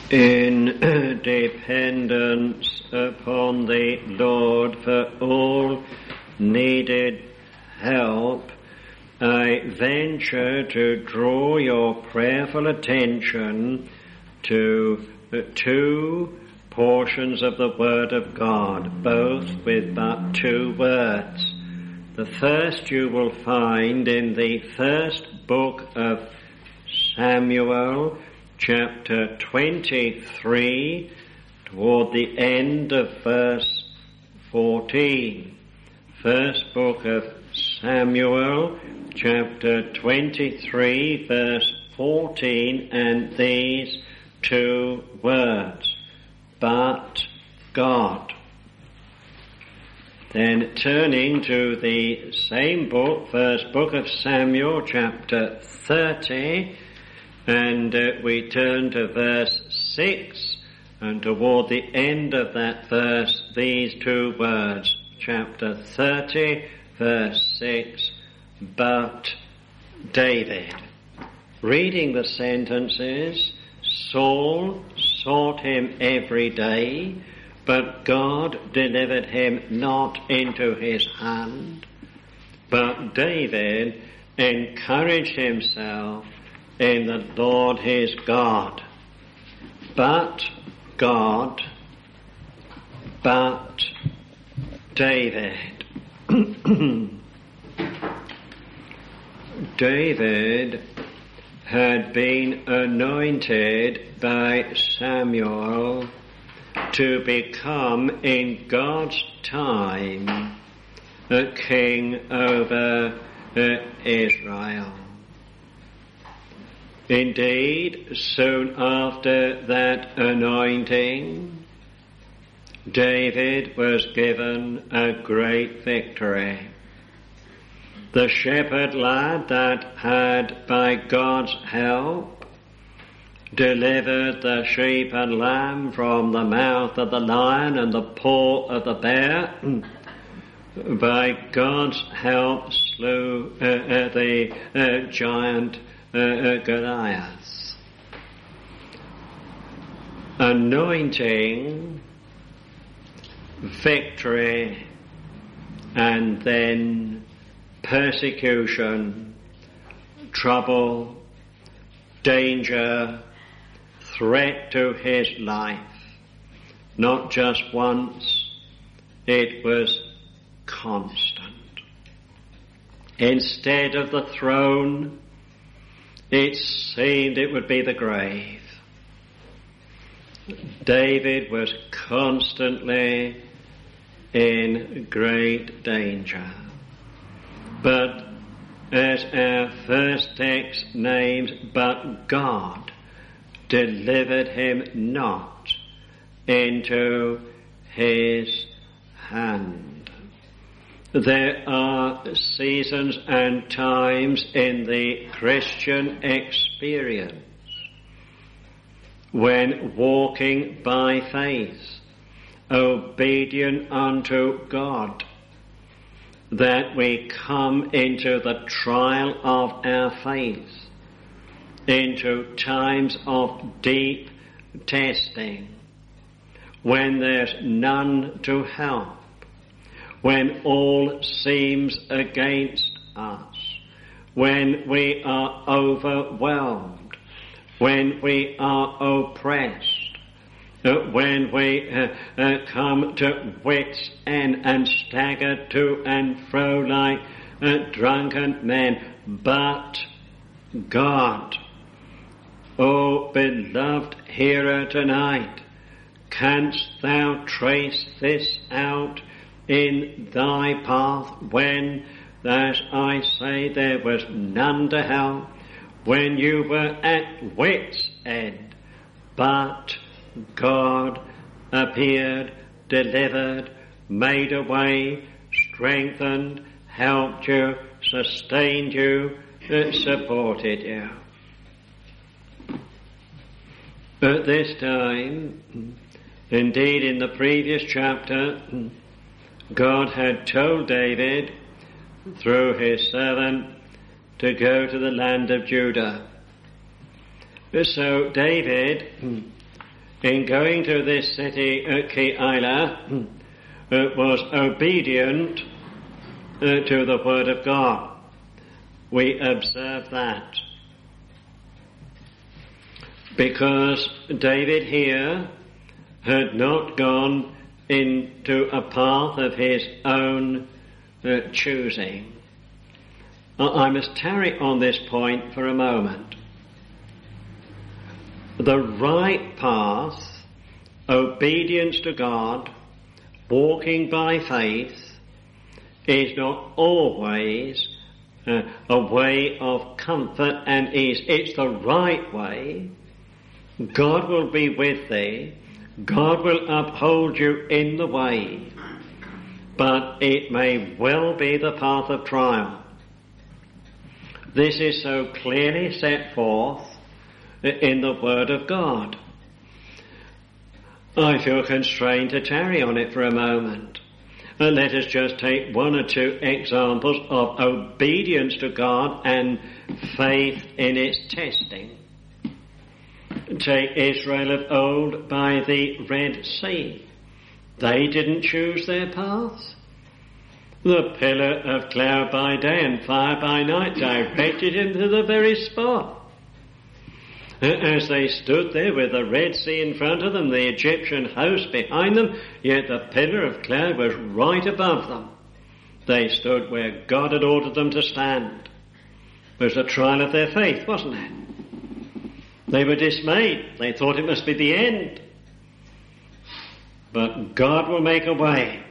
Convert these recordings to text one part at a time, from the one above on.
in dependence upon the Lord for all needed help, I venture to draw your prayerful attention to two portions of the Word of God, both with but two words. The first you will find in the first book of Samuel, chapter 23, toward the end of verse 14. First book of Samuel, chapter 23, verse 14, and these two words, but God. Then turning to the same book, first book of Samuel, chapter 30, and we turn to verse 6, and toward the end of that verse, these two words, chapter 30, verse 6, but David. Reading the sentences, Saul sought him every day, but God delivered him not into his hand. But David encouraged himself in the Lord his God. But God, but David. David had been anointed by Samuel to become in God's time a king over Israel. Indeed, soon after that anointing, David was given a great victory. The shepherd lad that had, by God's help, delivered the sheep and lamb from the mouth of the lion and the paw of the bear, by God's help slew the giant Goliath. Anointing, victory, and then persecution, trouble, danger, threat to his life. Not just once, it was constant. Instead of the throne, it seemed it would be the grave. David was constantly in great danger. But as our first text names, but God delivered him not into his hand. There are seasons and times in the Christian experience when walking by faith, obedient unto God, that we come into the trial of our faith, into times of deep testing, when there's none to help, when all seems against us, when we are overwhelmed, when we are oppressed, when we come to wits' end and stagger to and fro like drunken men. But God, O beloved hearer tonight, canst thou trace this out in thy path when, as I say, there was none to help, when you were at wit's end, but God appeared, delivered, made a way, strengthened, helped you, sustained you, supported you. At this time, indeed in the previous chapter, God had told David through his servant to go to the land of Judah. So David in going to this city, Keilah, was obedient to the word of God. We observe that. Because David here had not gone into a path of his own choosing. I must tarry on this point for a moment. The right path, obedience to God, walking by faith, is not always a way of comfort and ease. It's the right way. God will be with thee. God will uphold you in the way. But it may well be the path of trial. This is so clearly set forth in the Word of God. I feel constrained to tarry on it for a moment. And let us just take one or two examples of obedience to God and faith in its testing. Take Israel of old by the Red Sea. They didn't choose their path. The pillar of cloud by day and fire by night directed him to the very spot. As they stood there with the Red Sea in front of them, the Egyptian host behind them, yet the pillar of cloud was right above them. They stood where God had ordered them to stand. It was a trial of their faith, wasn't it? They were dismayed. They thought it must be the end. But God will make a way.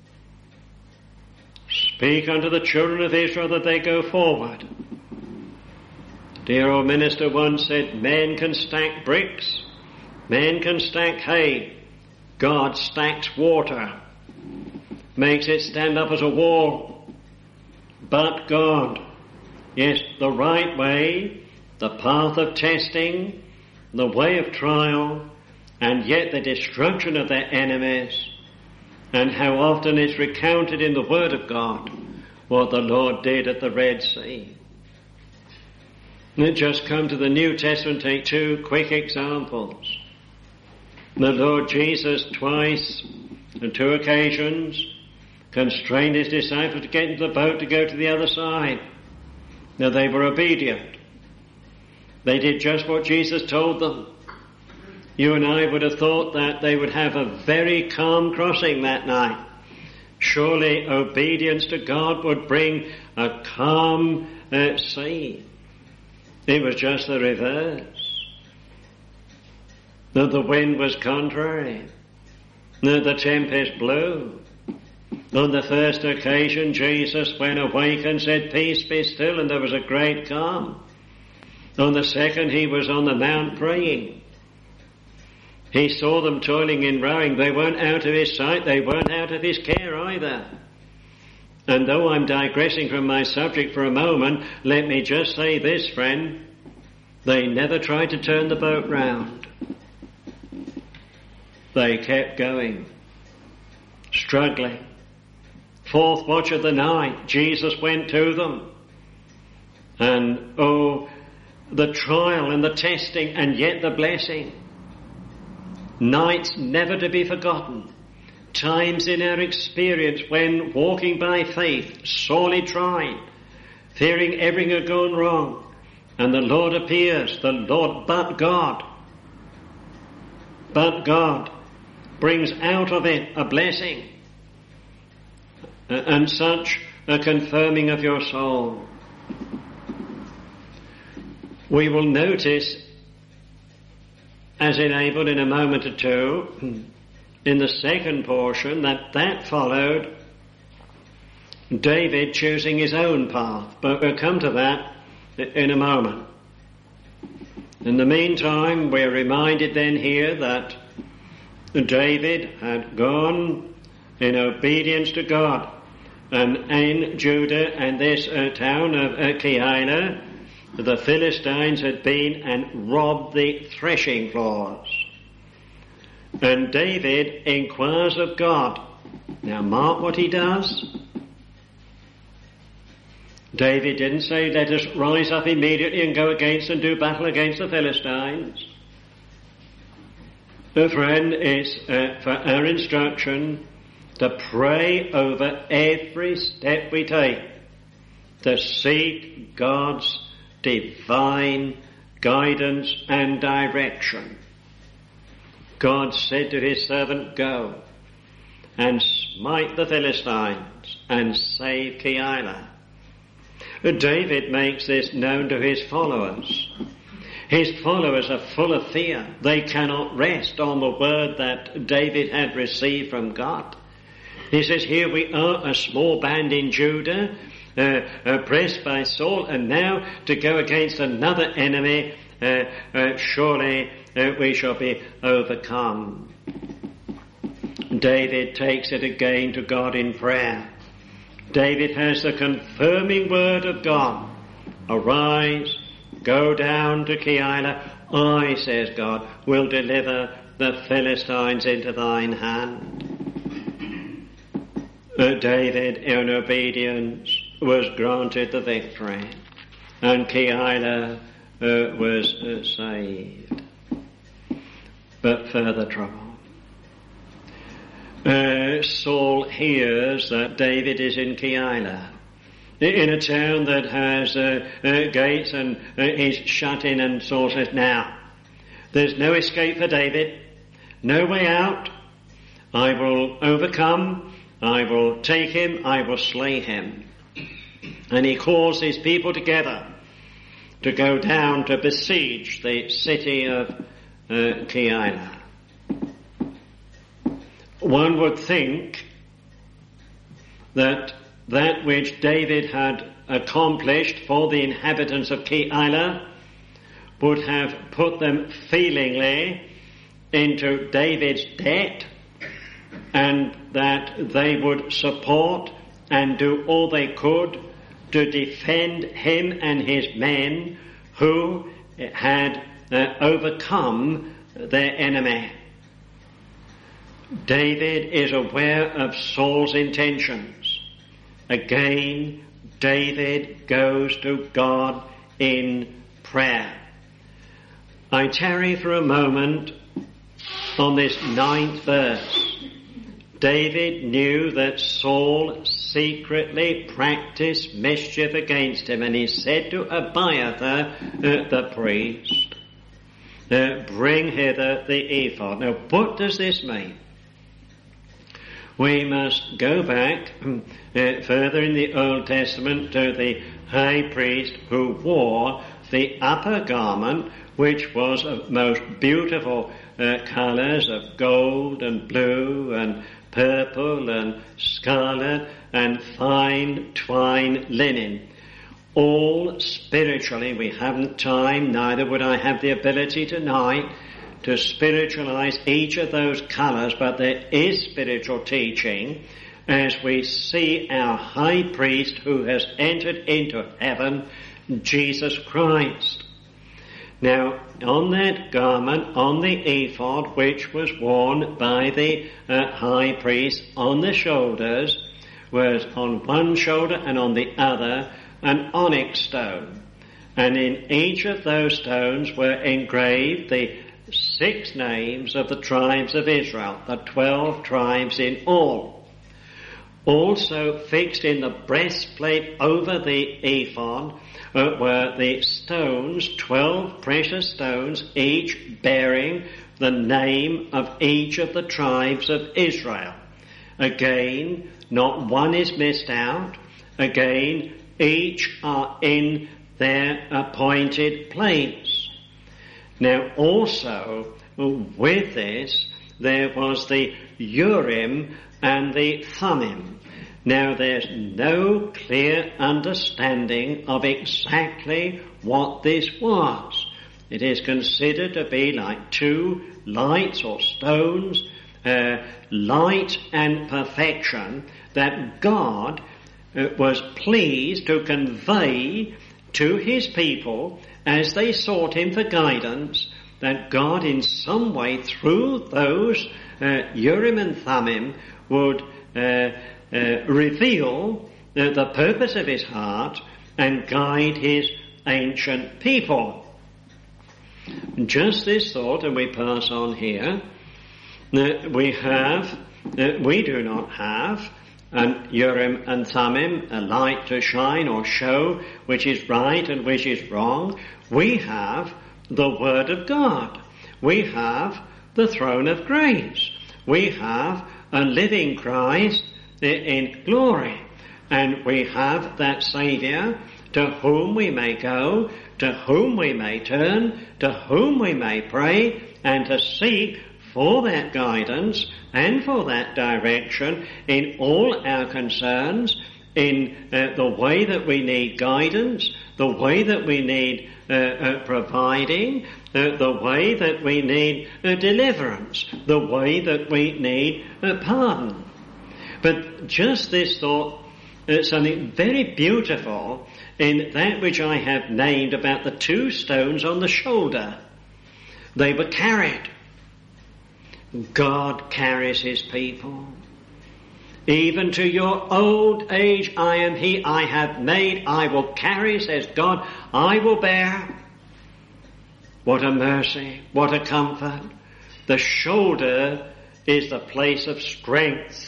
Speak unto the children of Israel that they go forward. Dear old minister once said, men can stack bricks, men can stack hay, God stacks water, makes it stand up as a wall. But God, yes, the right way, the path of testing, the way of trial, and yet the destruction of their enemies, and how often it's recounted in the Word of God what the Lord did at the Red Sea. Let's just come to the New Testament, take two quick examples. The Lord Jesus twice, on two occasions, constrained his disciples to get into the boat to go to the other side. Now they were obedient. They did just what Jesus told them. You and I would have thought that they would have a very calm crossing that night. Surely obedience to God would bring a calm sea. It was just the reverse. The wind was contrary. The tempest blew. On the first occasion, Jesus went awake and said, "Peace, be still," and there was a great calm. On the second, he was on the mount praying. He saw them toiling in rowing. They weren't out of his sight. They weren't out of his care either. And though I'm digressing from my subject for a moment, let me just say this, friend. They never tried to turn the boat round. They kept going, struggling. Fourth watch of the night, Jesus went to them. And the trial and the testing and yet the blessing. Nights never to be forgotten. Times in our experience when walking by faith, sorely tried, fearing everything had gone wrong, and the Lord appears, but God brings out of it a blessing and such a confirming of your soul. We will notice, as enabled in a moment or two, in the second portion, that followed David choosing his own path. But we'll come to that in a moment. In the meantime, we're reminded then here that David had gone in obedience to God. And in Judah and this town of Keilah, the Philistines had been and robbed the threshing floors. And David inquires of God. Now mark what he does. David didn't say, let us rise up immediately and go against and do battle against the Philistines. Friend, it's for our instruction to pray over every step we take, to seek God's divine guidance and direction. God said to his servant, "Go and smite the Philistines and save Keilah." David makes this known to his followers. His followers are full of fear. They cannot rest on the word that David had received from God. He says, here we are, a small band in Judah, oppressed by Saul, and now to go against another enemy, surely we shall be overcome. David takes it again to God in prayer. David has the confirming word of God. Arise, go down to Keilah. I, says God, will deliver the Philistines into thine hand. David, in obedience, was granted the victory, and Keilah was saved. But further trouble. Saul hears that David is in Keilah, in a town that has gates and is shut in, and Saul says, now, there's no escape for David, no way out. I will overcome, I will take him, I will slay him. And he calls his people together to go down to besiege the city of Keilah. One would think that which David had accomplished for the inhabitants of Keilah would have put them feelingly into David's debt, and that they would support and do all they could to defend him and his men who had overcome their enemy. David is aware of Saul's intentions. Again, David goes to God in prayer. I tarry for a moment on this 9th verse. David knew that Saul secretly practiced mischief against him, and he said to Abiathar, the priest, bring hither the ephod. Now, what does this mean? We must go back further in the Old Testament to the high priest who wore the upper garment, which was of most beautiful colours of gold and blue and purple and scarlet and fine twine linen. All spiritually. We haven't time, neither would I have the ability tonight, to spiritualize each of those colours, but there is spiritual teaching as we see our high priest who has entered into heaven, Jesus Christ. Now, on that garment, on the ephod, which was worn by the high priest, on the shoulders, was on one shoulder and on the other an onyx stone. And in each of those stones were engraved the 6 names of the tribes of Israel, the 12 tribes in all. Also fixed in the breastplate over the ephod were the stones, 12 precious stones, each bearing the name of each of the tribes of Israel. Again, not one is missed out. Again, each are in their appointed place. Now also, with this, there was the Urim and the Thummim. Now there's no clear understanding of exactly what this was. It is considered to be like 2 lights or stones, light and perfection, that God was pleased to convey to his people as they sought him for guidance, that God in some way through those Urim and Thummim would reveal the purpose of his heart and guide his ancient people. Just this thought, and we pass on here, We do not have an Urim and Thummim, a light to shine or show which is right and which is wrong. We have the Word of God. We have the throne of grace. We have a living Christ in glory. And we have that Saviour to whom we may go, to whom we may turn, to whom we may pray, and to seek for that guidance and for that direction in all our concerns, in the way that we need guidance, the way that we need providing, the way that we need deliverance, the way that we need pardon. But just this thought, something very beautiful in that which I have named about the two stones on the shoulder. They were carried. God carries his people. Even to your old age I am he I have made, I will carry, says God, I will bear. What a mercy, what a comfort. The shoulder is the place of strength,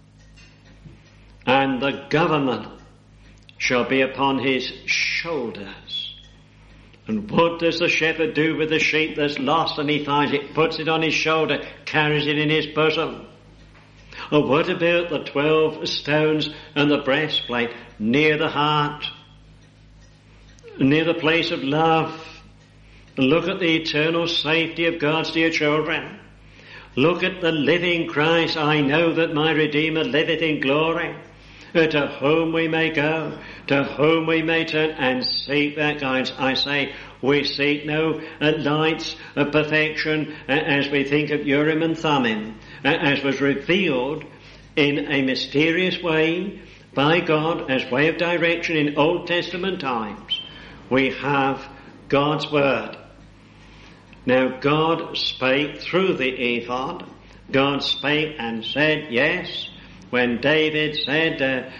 and the government shall be upon his shoulders. And what does the shepherd do with the sheep that's lost and he finds it? Puts it on his shoulder, carries it in his bosom. Or what about the 12 stones and the breastplate near the heart, near the place of love? Look at the eternal safety of God's dear children. Look at the living Christ. I know that my Redeemer liveth in glory. To whom we may go, to whom we may turn and seek that guidance. I say, we seek no lights of perfection as we think of Urim and Thummim, as was revealed in a mysterious way by God as way of direction in Old Testament times. We have God's Word. Now God spake through the ephod. God spake and said, yes. When David said,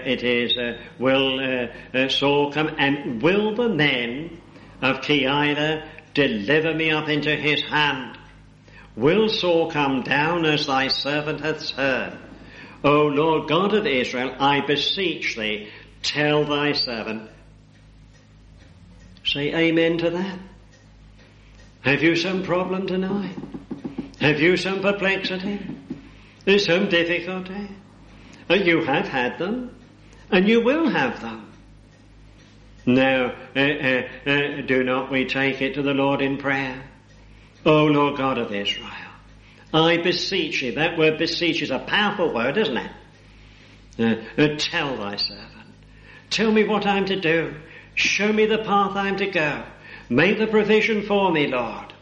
will Saul come, and will the men of Keilah deliver me up into his hand? Will Saul come down as thy servant hath heard? O Lord God of Israel, I beseech thee, tell thy servant. Say amen to that. Have you some problem tonight? Have you some perplexity? There's some difficulty? You have had them, and you will have them. Now, do not we take it to the Lord in prayer? O Lord God of Israel, I beseech you. That word beseech is a powerful word, isn't it? Tell thy servant. Tell me what I'm to do. Show me the path I'm to go. Make the provision for me, Lord.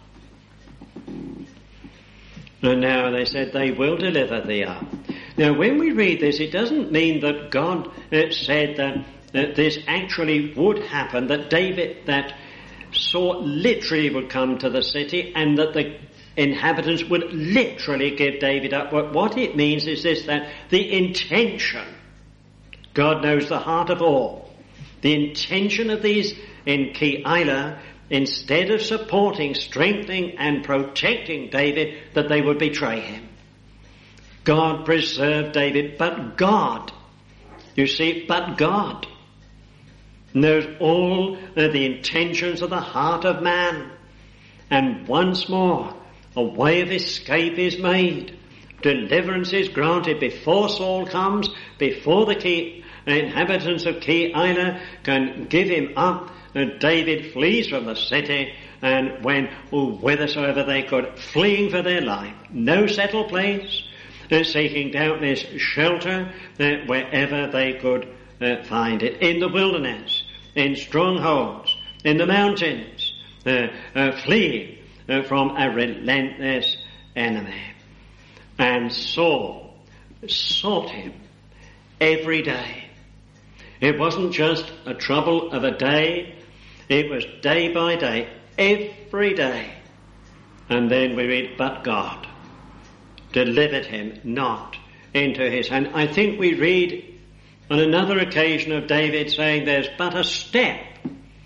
And now they said they will deliver thee up. Now when we read this, it doesn't mean that God said that this actually would happen, that Saul literally would come to the city and that the inhabitants would literally give David up. But what it means is this, that the intention, God knows the heart of all, the intention of these in Keilah, instead of supporting, strengthening and protecting David, that they would betray him. God preserved David, but God, you see, but God knows all the intentions of the heart of man. And once more, a way of escape is made. Deliverance is granted before Saul comes, before the inhabitants of Keilah can give him up. And David flees from the city and went whithersoever they could, fleeing for their life. No settled place, seeking doubtless shelter wherever they could find it. In the wilderness, in strongholds, in the mountains, fleeing from a relentless enemy. And Saul sought him every day. It wasn't just a trouble of a day, it was day by day, every day. And then we read, but God delivered him not into his hand. I think we read on another occasion of David saying, there's but a step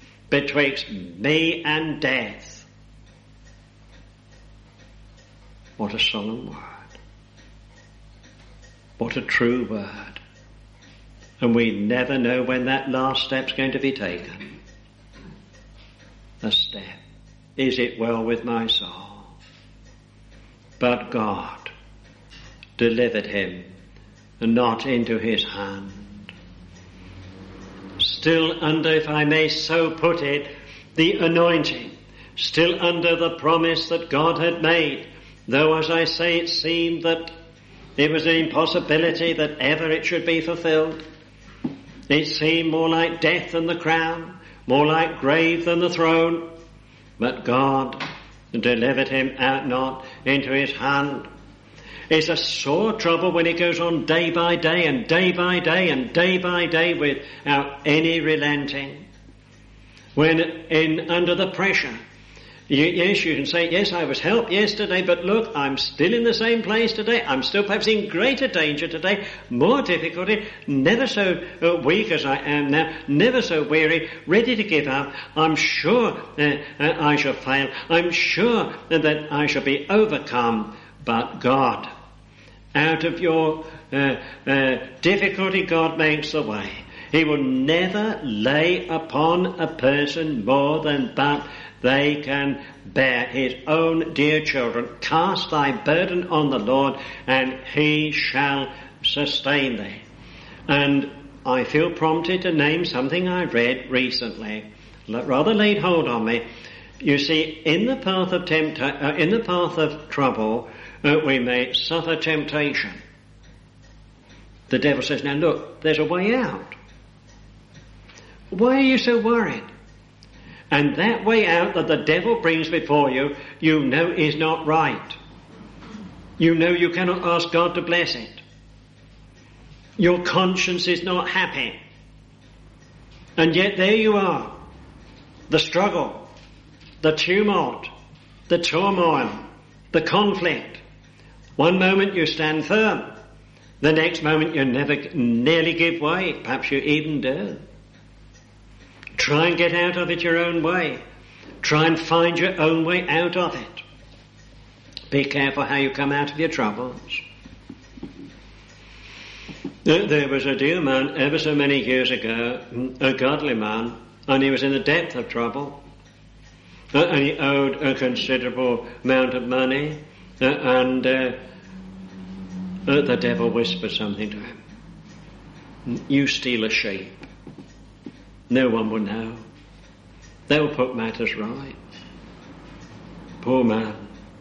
betwixt me and death. What a solemn word. What a true word. And we never know when that last step's going to be taken. A step. Is it well with my soul? But God delivered him not into his hand. Still under, if I may so put it, the anointing. Still under the promise that God had made. Though, as I say, it seemed that it was an impossibility that ever it should be fulfilled. It seemed more like death than the crown, more like grave than the throne. But God delivered him out not into his hand. It's a sore trouble when it goes on day by day and day by day and day by day without any relenting. When under the pressure, yes, you can say, yes, I was helped yesterday, but look, I'm still in the same place today. I'm still perhaps in greater danger today, more difficulty, never so weak as I am now, never so weary, ready to give up. I'm sure I shall fail. I'm sure that I shall be overcome. But God, out of your difficulty, God makes the way. He will never lay upon a person more than but they can bear. His own dear children, cast thy burden on the Lord, and he shall sustain thee. And I feel prompted to name something I read recently, rather laid hold on me. You see, in the path of trouble, we may suffer temptation. The devil says, now look, there's a way out. Why are you so worried? And that way out that the devil brings before you, you know is not right. You know you cannot ask God to bless it. Your conscience is not happy. And yet there you are. The struggle, the tumult, the turmoil, the conflict. One moment you stand firm. The next moment you nearly give way. Perhaps you even do. Try and get out of it your own way. Try and find your own way out of it. Be careful how you come out of your troubles. There was a dear man ever so many years ago, a godly man, and he was in the depth of trouble. And he owed a considerable amount of money, and the devil whispered something to him. You steal a sheep. No one will know. They'll put matters right. Poor man.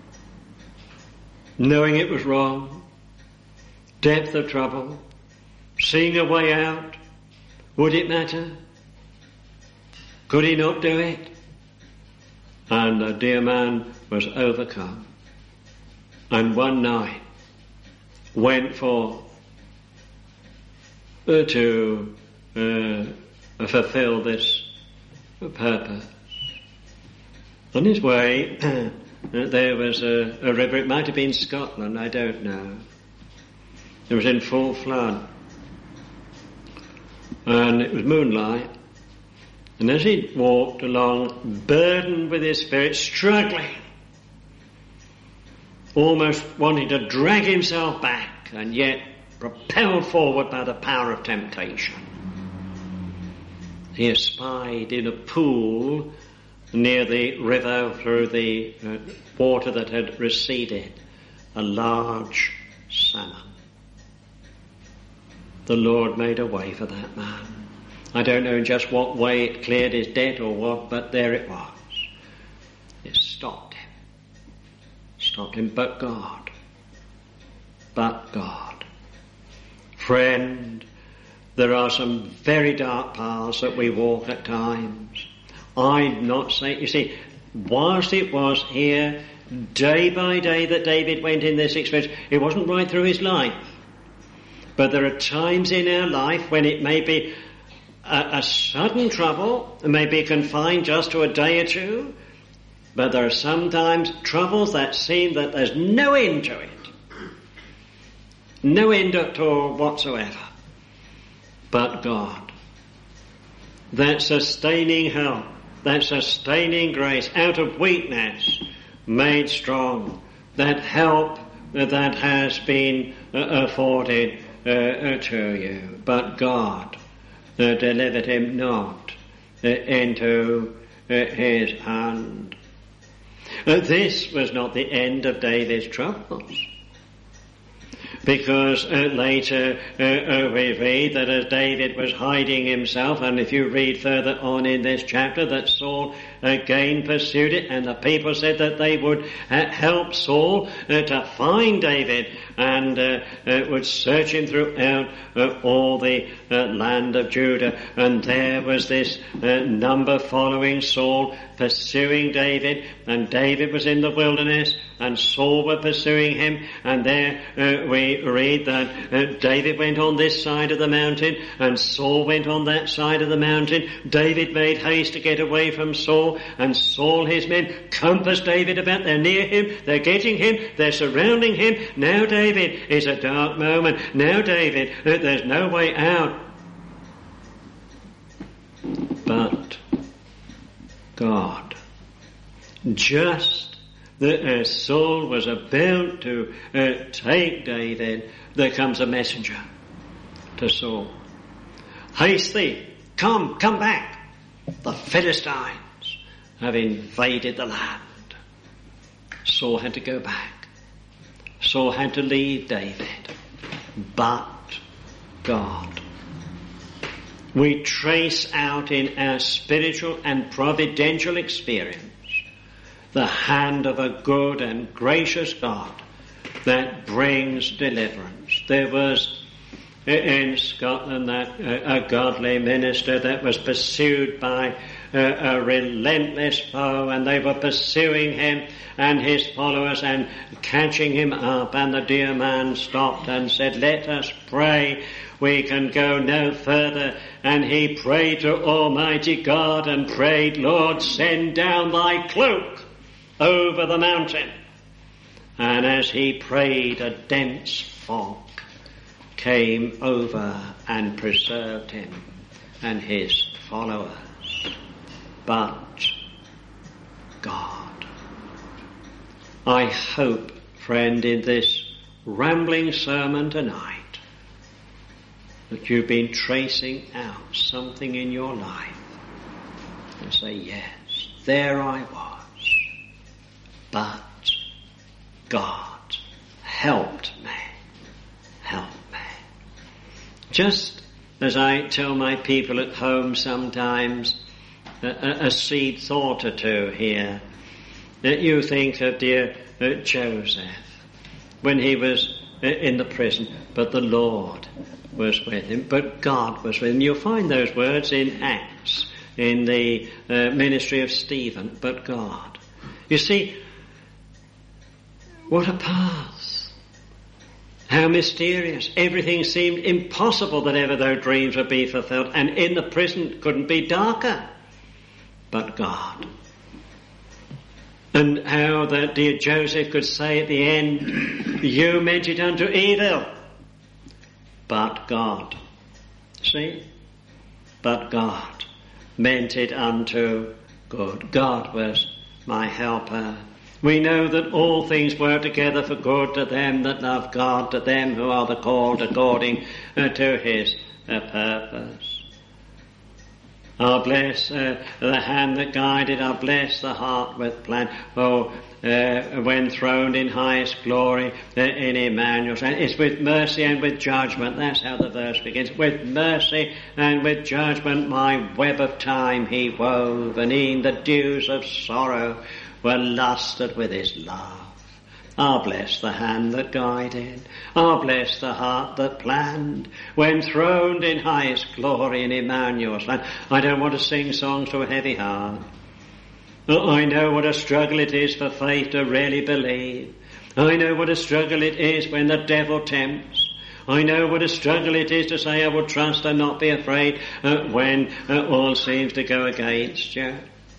Knowing it was wrong, depth of trouble, seeing a way out, would it matter? Could he not do it? And the dear man was overcome. And one night went forth to fulfill this purpose. On his way, there was a river. It might have been Scotland, I don't know. It was in full flood. And it was moonlight. And as he walked along, burdened with his spirit, struggling, almost wanting to drag himself back, and yet propelled forward by the power of temptation, he espied in a pool near the river through the water that had receded a large salmon. The Lord made a way for that man. I don't know in just what way it cleared his debt or what, but there it was. It stopped him. Stopped him, but God. But God. Friend, there are some very dark paths that we walk at times. I'd not say, you see, whilst it was here, day by day that David went in this experience, it wasn't right through his life. But there are times in our life when it may be a sudden trouble, it may be confined just to a day or two, but there are sometimes troubles that seem that there's no end to it. No end at all whatsoever. But God, that sustaining help, that sustaining grace, out of weakness, made strong, that help that has been afforded to you. But God delivered him not into his hand. This was not the end of David's troubles, because later we read that as David was hiding himself, and if you read further on in this chapter, that Saul again pursued it, and the people said that they would help Saul to find David, and would search him throughout all the land of Judah. And there was this number following Saul, pursuing David, and David was in the wilderness, and Saul were pursuing him. And there we read that David went on this side of the mountain, and Saul went on that side of the mountain. David made haste to get away from Saul, and Saul, his men, compassed David about. They're near him, they're getting him, they're surrounding him. Now David is a dark moment. Now David, there's no way out. But God, just as Saul was about to take David, there comes a messenger to Saul. Haste thee, come back. The Philistines have invaded the land. Saul had to go back. Saul had to leave David. But God. We trace out in our spiritual and providential experience the hand of a good and gracious God that brings deliverance. There was in Scotland that a godly minister that was pursued by a relentless foe, and they were pursuing him and his followers and catching him up, and the dear man stopped and said, "Let us pray, we can go no further." And he prayed to Almighty God and prayed, "Lord, send down thy cloak over the mountain." And as he prayed, a dense fog came over and preserved him and his followers. But God. I hope, friend, in this rambling sermon tonight, that you've been tracing out something in your life and say, yes, there I was, but God helped me. Just as I tell my people at home sometimes, a seed thought or two here, that you think of dear Joseph when he was in the prison, but the Lord was with him, but God was with him. You'll find those words in Acts, in the ministry of Stephen, but God. You see, what a path. How mysterious. Everything seemed impossible that ever those dreams would be fulfilled, and in the prison couldn't be darker. But God. And how that dear Joseph could say at the end, "You meant it unto evil, but God." See? But God meant it unto good. God was my helper. We know that all things work together for good to them that love God, to them who are the called according to his purpose. I'll bless the hand that guided, I'll bless the heart with plan. Oh, when throned in highest glory in Emmanuel's hand. It's with mercy and with judgment. That's how the verse begins. With mercy and with judgment my web of time he wove, and e'en the dews of sorrow were lusted with his love. I'll bless the hand that guided, I'll bless the heart that planned, when throned in highest glory in Emmanuel's land. I don't want to sing songs to a heavy heart. I know what a struggle it is for faith to really believe. I know what a struggle it is when the devil tempts. I know what a struggle it is to say I will trust and not be afraid when all seems to go against you.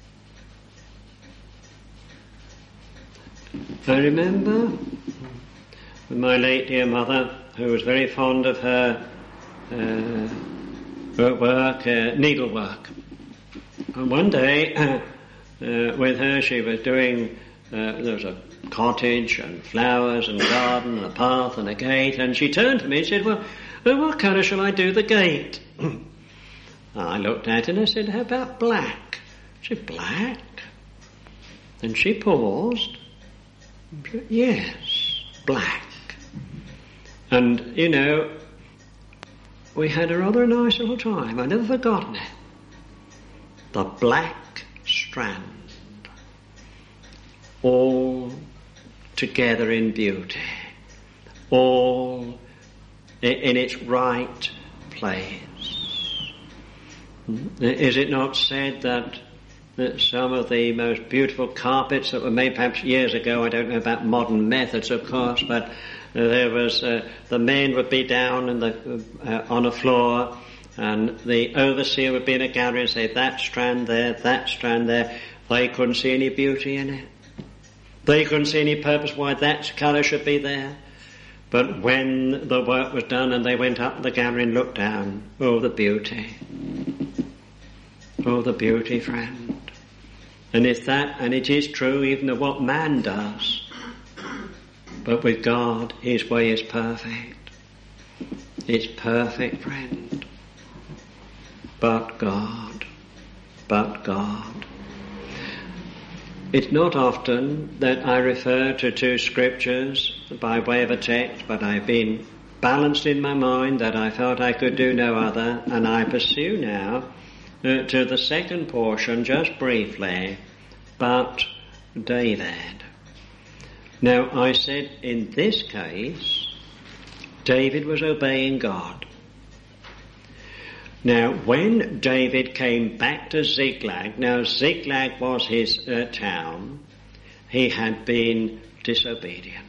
I remember with my late dear mother, who was very fond of her work, needlework. And one day with her she was doing there was a cottage and flowers and garden and a path and a gate, and she turned to me and said, well, what colour shall I do the gate? I looked at it and I said, how about black? She said, black? And she paused. She said, yes, black. And, you know, we had a rather nice little time. I've never forgotten it. The black strand. All together in beauty. All in its right place. Is it not said that some of the most beautiful carpets that were made perhaps years ago, I don't know about modern methods of course, but there was, the men would be down on a floor, and the overseer would be in a gallery and say, that strand there. They couldn't see any beauty in it. They couldn't see any purpose why that colour should be there. But when the work was done and they went up the gallery and looked down, oh, the beauty. Oh, the beauty, friend. And it is true even of what man does. But with God, His way is perfect. It's perfect, friend. But God. It's not often that I refer to two scriptures by way of a text, but I've been balanced in my mind that I felt I could do no other, and I pursue now to the second portion just briefly, but David. Now I said in this case, David was obeying God. Now when David came back to Ziklag, now Ziklag was his town, he had been disobedient.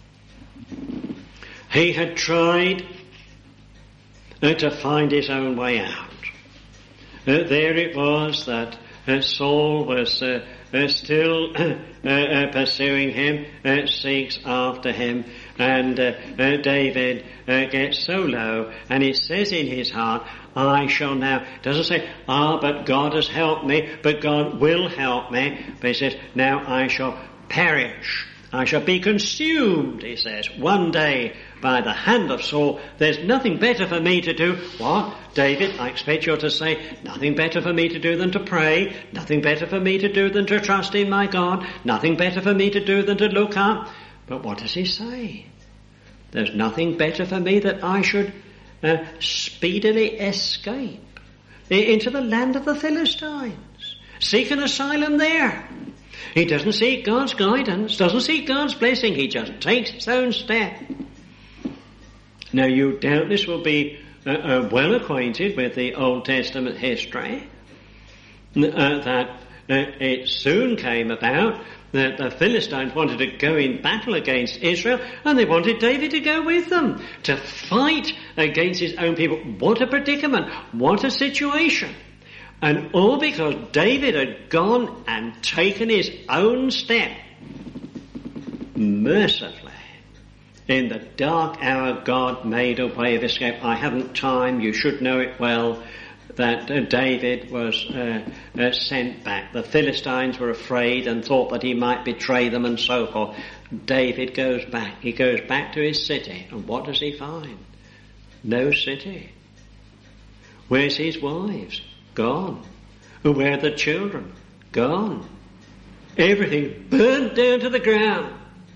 He had tried to find his own way out. There it was that Saul was still pursuing him, seeks after him, and David gets so low, and he says in his heart, I shall now, doesn't say, but God has helped me, but God will help me, but he says, now I shall perish. I shall be consumed, he says, one day by the hand of Saul. There's nothing better for me to do. What? David, I expect you to say, nothing better for me to do than to pray, nothing better for me to do than to trust in my God, nothing better for me to do than to look up. But what does he say? There's nothing better for me that I should speedily escape into the land of the Philistines. Seek an asylum there. He doesn't seek God's guidance, doesn't seek God's blessing, he just takes his own step. Now you doubtless will be well acquainted with the Old Testament history, that it soon came about that the Philistines wanted to go in battle against Israel, and they wanted David to go with them, to fight against his own people. What a predicament, what a situation. And all because David had gone and taken his own step, mercifully. In the dark hour, God made a way of escape. I haven't time, you should know it well, that David was sent back. The Philistines were afraid and thought that he might betray them and so forth. David goes back. He goes back to his city. And what does he find? No city. Where's his wives? Gone. Where are the children? Gone. Everything burnt down to the ground.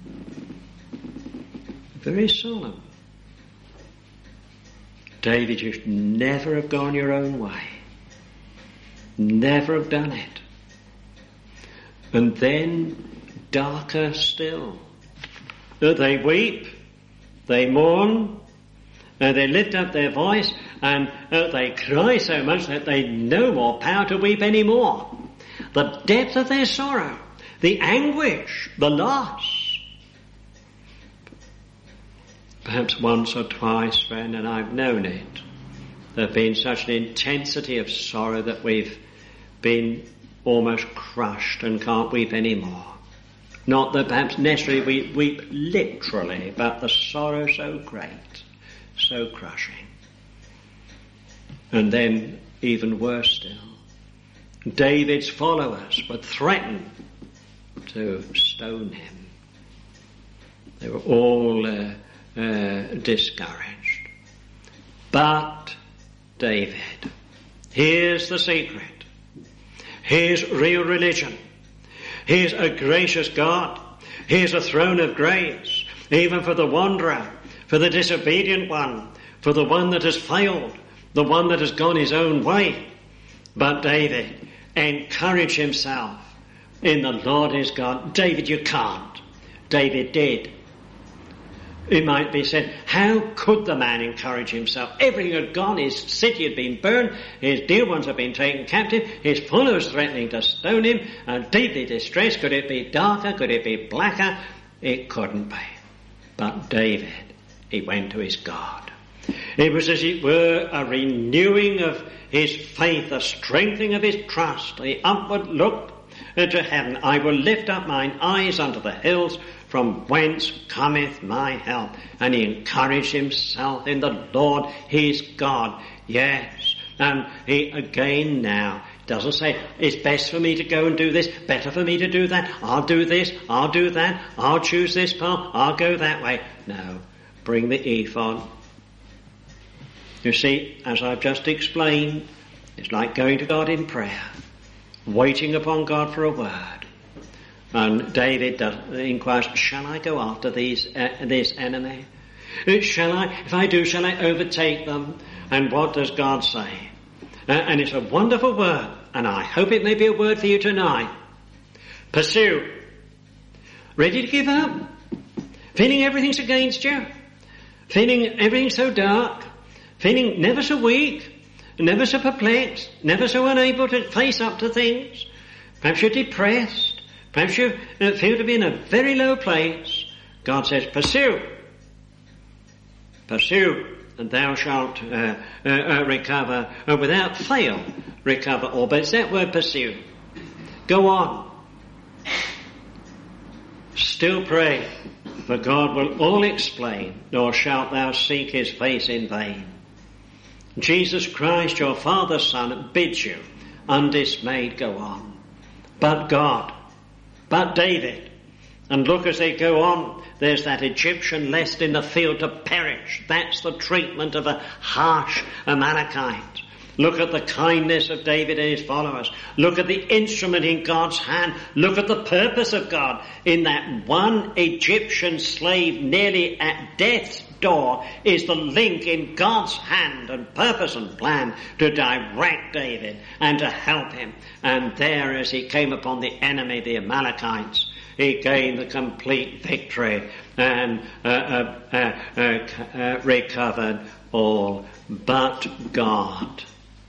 Very solemn. David, you should never have gone your own way. Never have done it. And then, darker still. They weep, they mourn, and they lift up their voice, and they cry so much that they no more power to weep anymore. The depth of their sorrow, the anguish, the loss. Perhaps once or twice, friend, and I've known it, there have been such an intensity of sorrow that we've been almost crushed and can't weep anymore. Not that perhaps necessarily we weep literally, but the sorrow so great, so crushing. And then, even worse still, David's followers would threaten to stone him. They were all discouraged. But David, here's the secret. Here's real religion. Here's a gracious God. Here's a throne of grace, even for the wanderer, for the disobedient one, for the one that has failed, the one that has gone his own way. But David encouraged himself in the Lord his God. David, you can't. David did. It might be said, how could the man encourage himself? Everything had gone, his city had been burned, his dear ones had been taken captive, his followers threatening to stone him, and deeply distressed. Could it be darker? Could it be blacker? It couldn't be. But David, he went to his God. It was as it were a renewing of his faith, a strengthening of his trust. He upward looked to heaven. I will lift up mine eyes unto the hills, from whence cometh my help. And he encouraged himself in the Lord his God. Yes. And he again now doesn't say, it's best for me to go and do this, better for me to do that, I'll do this, I'll do that, I'll choose this path, I'll go that way. No. Bring the ephod. You see, as I've just explained, it's like going to God in prayer, waiting upon God for a word. And David inquires, shall I go after this enemy? Shall I? If I do, shall I overtake them? And what does God say? And it's a wonderful word, and I hope it may be a word for you tonight. Pursue. Ready to give up? Feeling everything's against you? Feeling everything's so dark? Feeling never so weak? Never so perplexed? Never so unable to face up to things? Perhaps you're depressed. Perhaps you feel to be in a very low place. God says, pursue. Pursue, and thou shalt recover, without fail, recover all. But it's that word pursue. Go on. Still pray, for God will all explain, nor shalt thou seek his face in vain. Jesus Christ, your Father's Son, bids you, undismayed, go on. But God, but David, and look as they go on, there's that Egyptian left in the field to perish. That's the treatment of a harsh Amalekite. Look at the kindness of David and his followers. Look at the instrument in God's hand. Look at the purpose of God in that one Egyptian slave nearly at death's door is the link in God's hand and purpose and plan to direct David and to help him. And there, as he came upon the enemy, the Amalekites, he gained the complete victory and recovered all. But God,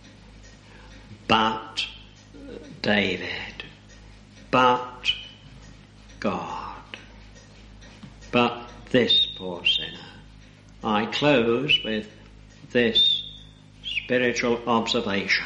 but David, but God, but this poor sinner. I close with this spiritual observation.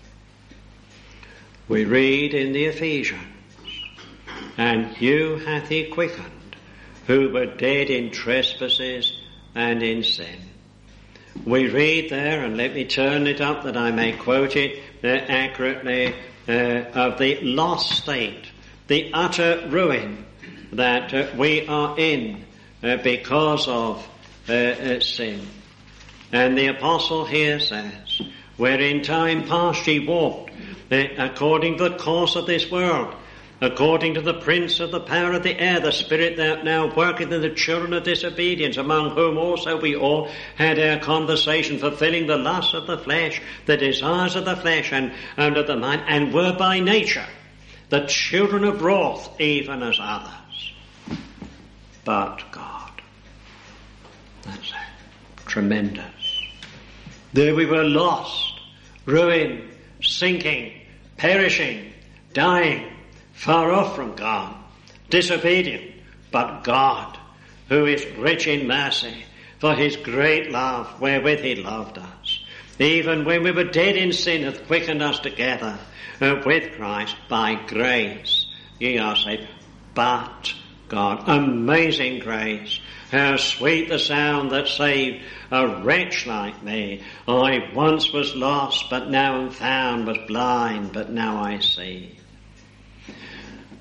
We read in the Ephesians, and you hath he quickened, who were dead in trespasses and in sin. We read there, and let me turn it up that I may quote it accurately, of the lost state, the utter ruin that we are in because of sin. And the apostle here says, where in time past ye walked according to the course of this world, according to the prince of the power of the air, the spirit that now worketh in the children of disobedience, among whom also we all had our conversation, fulfilling the lusts of the flesh, the desires of the flesh and of the mind, and were by nature the children of wrath, even as others. But God, that's tremendous. There we were lost, ruined, sinking, perishing, dying, far off from God, disobedient. But God, who is rich in mercy, for his great love wherewith he loved us, even when we were dead in sin, hath quickened us together with Christ. By grace ye are saved. But God, amazing grace, how sweet the sound that saved a wretch like me. I once was lost, but now am found, was blind, but now I see.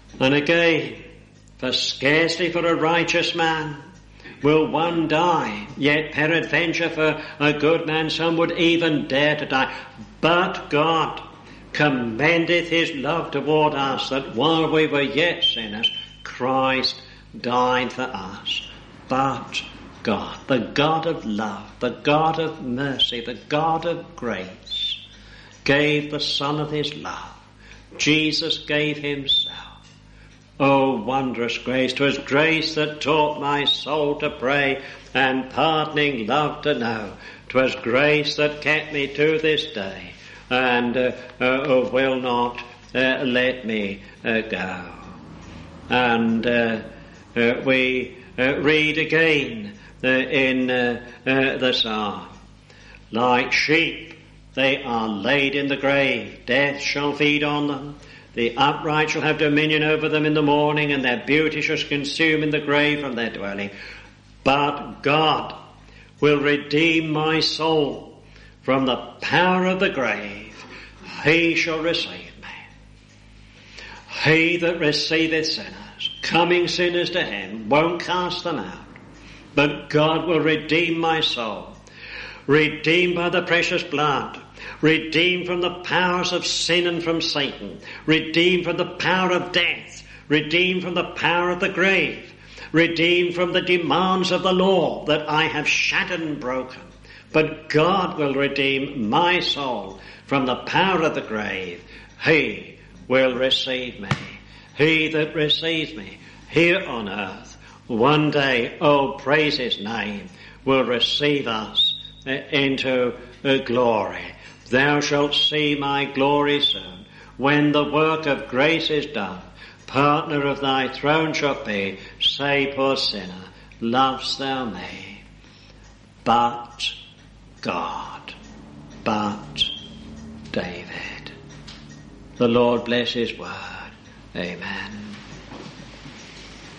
And again, for scarcely for a righteous man will one die, yet peradventure for a good man some would even dare to die. But God commendeth his love toward us, that while we were yet sinners, Christ died for us. But God, the God of love, the God of mercy, the God of grace, gave the Son of his love. Jesus gave himself. Oh, wondrous grace! 'Twas grace that taught my soul to pray and pardoning love to know. 'Twas grace that kept me to this day and will not let me go. And we read again in the psalm, like sheep they are laid in the grave, death shall feed on them. The upright shall have dominion over them in the morning, and their beauty shall consume in the grave from their dwelling. But God will redeem my soul from the power of the grave. He shall receive me. He that receiveth sinners, coming sinners to him, won't cast them out. But God will redeem my soul, redeemed by the precious blood, redeemed from the powers of sin and from Satan, redeemed from the power of death, redeemed from the power of the grave, redeemed from the demands of the law that I have shattered and broken. But God will redeem my soul from the power of the grave. He will receive me. He that receives me here on earth, one day, oh, praise his name, will receive us into glory. Thou shalt see my glory soon, when the work of grace is done. Partner of thy throne shalt be. Say, poor sinner, lovest thou me? But God, but David. The Lord bless his word. Amen.